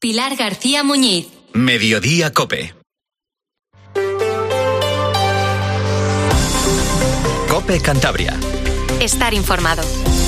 Pilar García Muñiz. Mediodía COPE. COPE Cantabria. Estar informado.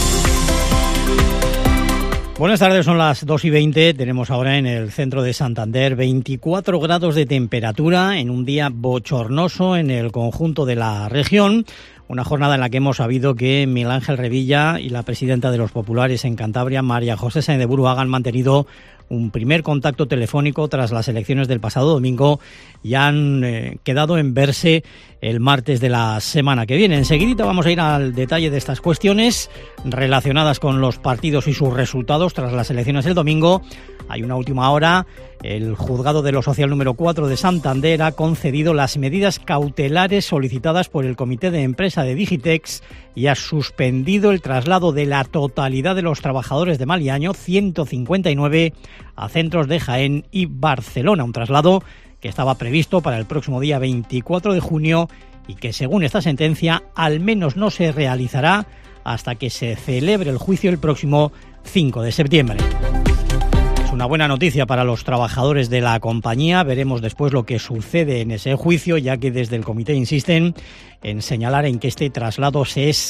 Buenas tardes, son las 2:20. Tenemos ahora en el centro de Santander 24 grados de temperatura en un día bochornoso en el conjunto de la región. Una jornada en la que hemos sabido que Miguel Ángel Revilla y la presidenta de los populares en Cantabria, María José Sáenz de Buruaga, han mantenido un primer contacto telefónico tras las elecciones del pasado domingo y han quedado en verse el martes de la semana que viene. Enseguidita vamos a ir al detalle de estas cuestiones relacionadas con los partidos y sus resultados tras las elecciones del domingo. Hay una última hora. El juzgado de lo social número 4 de Santander ha concedido las medidas cautelares solicitadas por el comité de empresa de Digitex y ha suspendido el traslado de la totalidad de los trabajadores de Maliaño, 159, a centros de Jaén y Barcelona. Un traslado que estaba previsto para el próximo día 24 de junio y que, según esta sentencia, al menos no se realizará hasta que se celebre el juicio el próximo 5 de septiembre. Una buena noticia para los trabajadores de la compañía. Veremos después lo que sucede en ese juicio, ya que desde el comité insisten en señalar en que este traslado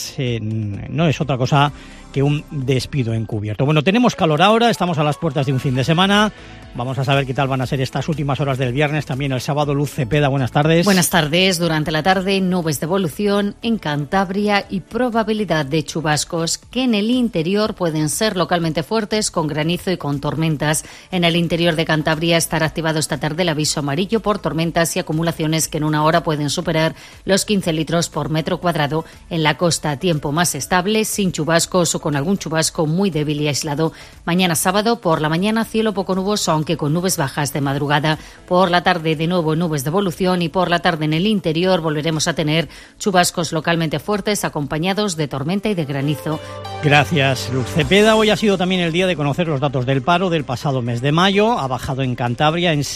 no es otra cosa que un despido encubierto. Bueno, tenemos calor ahora, estamos a las puertas de un fin de semana. Vamos a saber qué tal van a ser estas últimas horas del viernes, también el sábado. Luz Cepeda, buenas tardes. Buenas tardes. Durante la tarde, nubes de evolución en Cantabria y probabilidad de chubascos que en el interior pueden ser localmente fuertes, con granizo y con tormentas. En el interior de Cantabria estará activado esta tarde el aviso amarillo por tormentas y acumulaciones que en una hora pueden superar los 15 litros por metro cuadrado. En la costa, tiempo más estable, sin chubascos o con algún chubasco muy débil y aislado. Mañana sábado, por la mañana, cielo poco nuboso, aunque con nubes bajas de madrugada. Por la tarde, de nuevo, nubes de evolución y por la tarde en el interior volveremos a tener chubascos localmente fuertes acompañados de tormenta y de granizo. Gracias, Luz Cepeda. Hoy ha sido también el día de conocer los datos del paro del pasado mes de mayo. Ha bajado en Cantabria en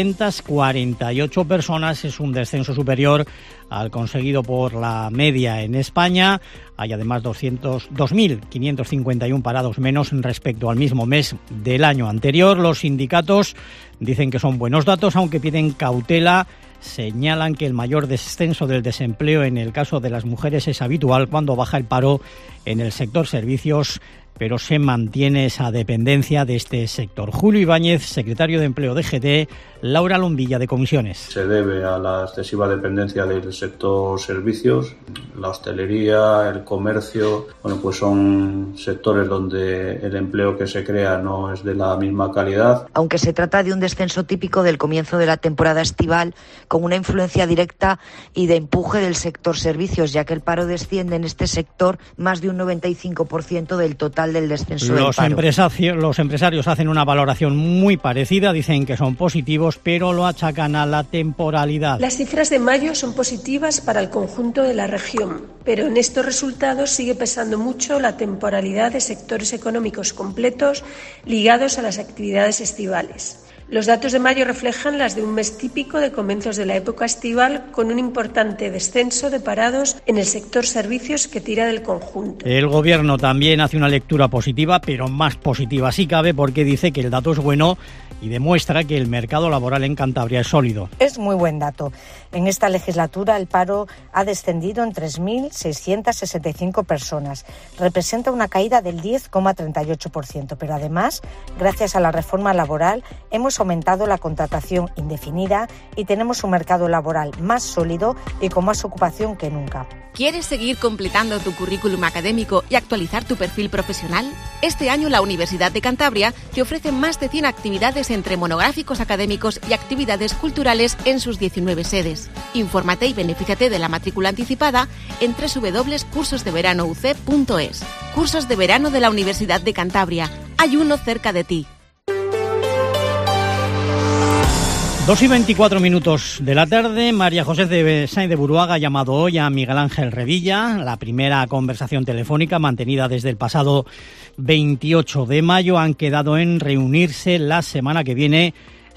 748 personas. Es un descenso superior al conseguido por la media en España. Hay además 2.551 parados menos respecto al mismo mes del año anterior. Los sindicatos dicen que son buenos datos, aunque piden cautela. Señalan que el mayor descenso del desempleo en el caso de las mujeres es habitual cuando baja el paro en el sector servicios, pero se mantiene esa dependencia de este sector. Julio Ibáñez, secretario de Empleo de GT, Laura Lombilla de Comisiones. Se debe a la excesiva dependencia del sector servicios, la hostelería, el comercio. Bueno, pues son sectores donde el empleo que se crea no es de la misma calidad. Aunque se trata de un descenso típico del comienzo de la temporada estival, con una influencia directa y de empuje del sector servicios, ya que el paro desciende en este sector más de un 95% del total del descenso del paro. Los empresarios hacen una valoración muy parecida, dicen que son positivos, pero lo achacan a la temporalidad. Las cifras de mayo son positivas para el conjunto de la región, pero en estos resultados sigue pesando mucho la temporalidad de sectores económicos completos ligados a las actividades estivales. Los datos de mayo reflejan las de un mes típico de comienzos de la época estival, con un importante descenso de parados en el sector servicios que tira del conjunto. El Gobierno también hace una lectura positiva, pero más positiva si cabe, porque dice que el dato es bueno y demuestra que el mercado laboral en Cantabria es sólido. Es muy buen dato. En esta legislatura el paro ha descendido en 3.665 personas. Representa una caída del 10,38%, pero además, gracias a la reforma laboral, hemos aumentado la contratación indefinida y tenemos un mercado laboral más sólido y con más ocupación que nunca. ¿Quieres seguir completando tu currículum académico y actualizar tu perfil profesional? Este año la Universidad de Cantabria te ofrece más de 100 actividades entre monográficos académicos y actividades culturales en sus 19 sedes. Infórmate y benefíciate de la matrícula anticipada en www.cursosdeveranouc.es. Cursos de verano de la Universidad de Cantabria. Hay uno cerca de ti. 2:24 de la tarde, María José Sáenz de Buruaga ha llamado hoy a Miguel Ángel Revilla. La primera conversación telefónica mantenida desde el pasado 28 de mayo. Han quedado en reunirse la semana que viene,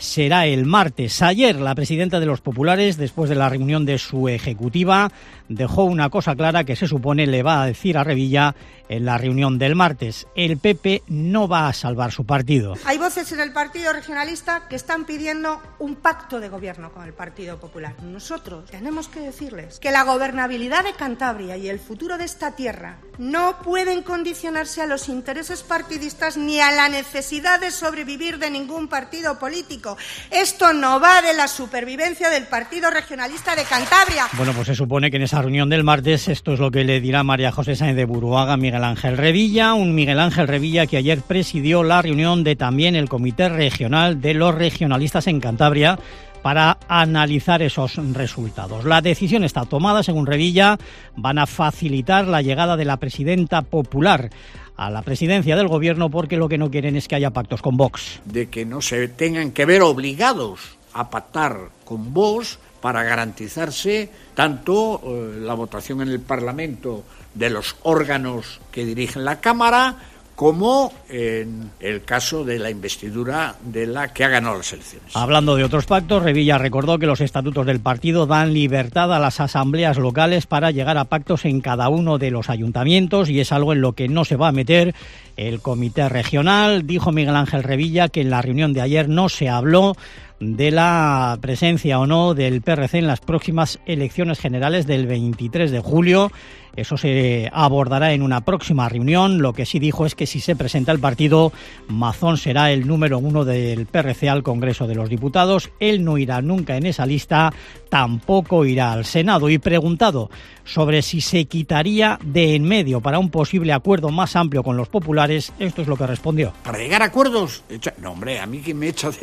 será el martes. Ayer la presidenta de los populares, después de la reunión de su ejecutiva, dejó una cosa clara que se supone le va a decir a Revilla en la reunión del martes. El PP no va a salvar su partido. Hay voces en el Partido Regionalista que están pidiendo un pacto de gobierno con el Partido Popular. Nosotros tenemos que decirles que la gobernabilidad de Cantabria y el futuro de esta tierra no pueden condicionarse a los intereses partidistas ni a la necesidad de sobrevivir de ningún partido político. Esto no va de la supervivencia del Partido Regionalista de Cantabria. Bueno, pues se supone que en esa reunión del martes esto es lo que le dirá María José Sáenz de Buruaga a Miguel Ángel Revilla, un Miguel Ángel Revilla que ayer presidió la reunión de también el Comité Regional de los Regionalistas en Cantabria para analizar esos resultados. La decisión está tomada, según Revilla, van a facilitar la llegada de la presidenta popular a la presidencia del gobierno porque lo que no quieren es que haya pactos con Vox. De que no se tengan que ver obligados a pactar con Vox para garantizarse tanto la votación en el Parlamento de los órganos que dirigen la Cámara como en el caso de la investidura de la que ha ganado las elecciones. Hablando de otros pactos, Revilla recordó que los estatutos del partido dan libertad a las asambleas locales para llegar a pactos en cada uno de los ayuntamientos y es algo en lo que no se va a meter el comité regional. Dijo Miguel Ángel Revilla que en la reunión de ayer no se habló de la presencia o no del PRC en las próximas elecciones generales del 23 de julio. Eso se abordará en una próxima reunión. Lo que sí dijo es que si se presenta el partido, Mazón será el número 1 del PRC al Congreso de los Diputados. Él no irá nunca en esa lista, tampoco irá al Senado. Y preguntado sobre si se quitaría de en medio para un posible acuerdo más amplio con los populares, esto es lo que respondió. ¿Para llegar a acuerdos? No, hombre, a mí quien me echa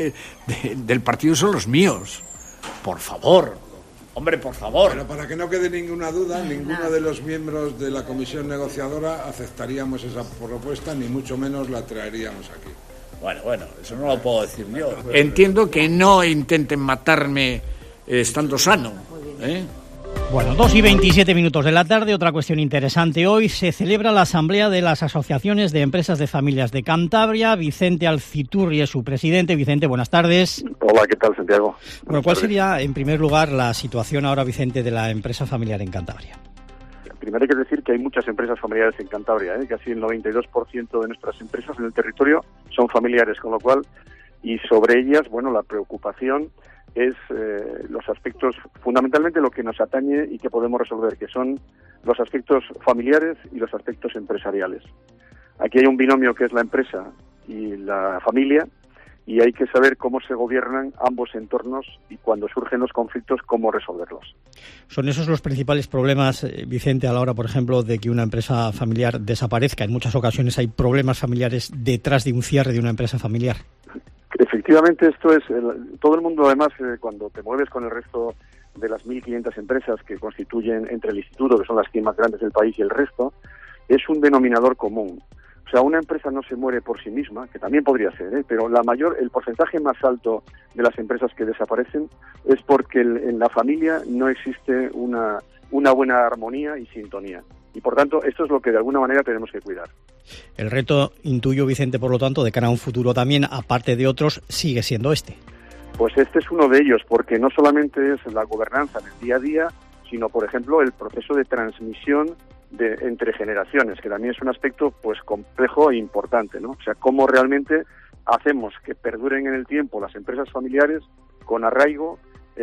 del partido son los míos. Por favor. Hombre, por favor. Pero para que no quede ninguna duda, ninguno de los miembros de la comisión negociadora aceptaríamos esa propuesta, ni mucho menos la traeríamos aquí. Bueno, eso no lo puedo decir yo. Entiendo que no intenten matarme estando sano, ¿eh? Bueno, 2:27 de la tarde, otra cuestión interesante hoy. Se celebra la asamblea de las asociaciones de empresas de familias de Cantabria. Vicente Alciturri es su presidente. Vicente, buenas tardes. Hola, ¿qué tal, Santiago? Bueno, ¿cuál sería, en primer lugar, la situación ahora, Vicente, de la empresa familiar en Cantabria? Primero hay que decir que hay muchas empresas familiares en Cantabria, casi el 92% de nuestras empresas en el territorio son familiares, con lo cual, y sobre ellas, bueno, la preocupación es los aspectos, fundamentalmente lo que nos atañe y que podemos resolver, que son los aspectos familiares y los aspectos empresariales. Aquí hay un binomio que es la empresa y la familia, y hay que saber cómo se gobiernan ambos entornos y cuando surgen los conflictos, cómo resolverlos. ¿Son esos los principales problemas, Vicente, a la hora, por ejemplo, de que una empresa familiar desaparezca? En muchas ocasiones hay problemas familiares detrás de un cierre de una empresa familiar. Efectivamente, esto es, todo el mundo además, cuando te mueves con el resto de las 1.500 empresas que constituyen entre el instituto, que son las 100 más grandes del país, y el resto, es un denominador común. O sea, una empresa no se muere por sí misma, que también podría ser, pero el porcentaje más alto de las empresas que desaparecen es porque en la familia no existe una buena armonía y sintonía. Y por tanto, esto es lo que de alguna manera tenemos que cuidar. El reto, intuyo, Vicente, por lo tanto, de cara a un futuro también, aparte de otros, sigue siendo este. Pues este es uno de ellos, porque no solamente es la gobernanza en el día a día, sino, por ejemplo, el proceso de transmisión entre generaciones, que también es un aspecto pues complejo e importante, ¿no? O sea, cómo realmente hacemos que perduren en el tiempo las empresas familiares con arraigo,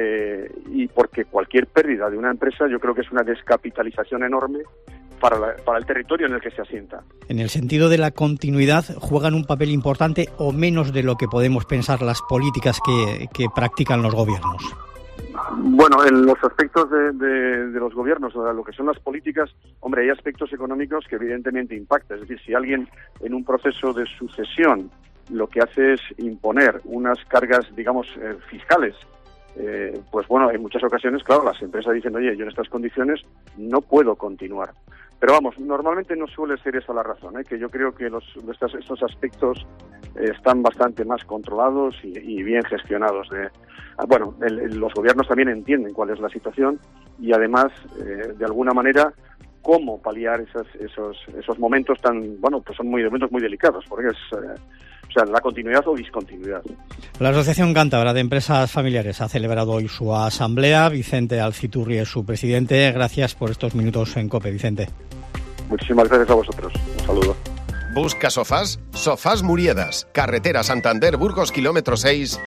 y porque cualquier pérdida de una empresa yo creo que es una descapitalización enorme para el territorio en el que se asienta. En el sentido de la continuidad, ¿juegan un papel importante o menos de lo que podemos pensar las políticas que practican los gobiernos? Bueno, en los aspectos de los gobiernos, lo que son las políticas, hombre, hay aspectos económicos que evidentemente impactan. Es decir, si alguien en un proceso de sucesión lo que hace es imponer unas cargas, digamos, fiscales, pues bueno, en muchas ocasiones, claro, las empresas dicen, oye, yo en estas condiciones no puedo continuar. Pero vamos, normalmente no suele ser esa la razón, que yo creo que estos aspectos están bastante más controlados y bien gestionados. Los gobiernos también entienden cuál es la situación y además, de alguna manera, cómo paliar esos momentos tan, bueno, pues son momentos muy delicados, porque sea, la continuidad o discontinuidad. La Asociación Cántabra de Empresas Familiares ha celebrado hoy su asamblea. Vicente Alciturri es su presidente. Gracias por estos minutos en COPE, Vicente. Muchísimas gracias a vosotros. Un saludo. Busca sofás. Sofás Muriedas. Carretera Santander Burgos, kilómetro 6.